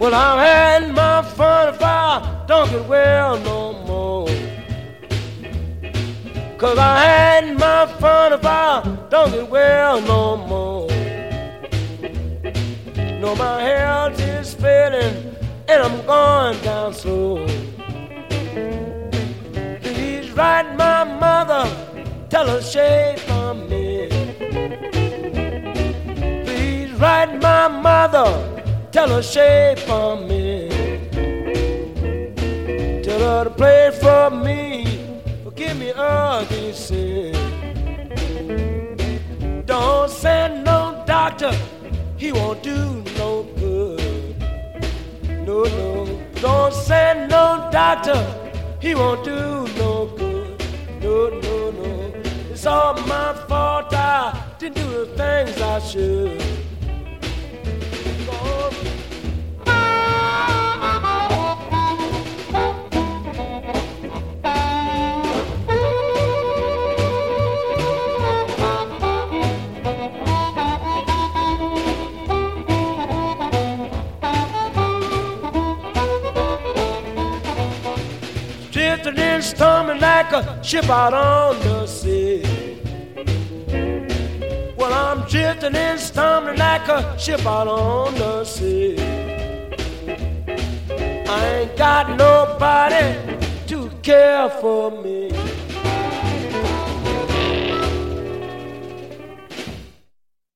Well, I've had my fun if I don't get well no more. 'Cause I had my fun if I don't get well no more. No, my health is failing and I'm going down slow. Please write my mother, tell her shave for me. Please write my mother, tell her shave for me. Tell her to play for me, forgive me ugly sin. Don't send no doctor, he won't do no good. No, no, don't send no doctor, he won't do no good. No, no, no, it's all my fault, I didn't do the things I should. Drifting and storming like a ship out on the sea. Well, I'm drifting and storming like a ship out on the sea. I ain't got nobody to care for me.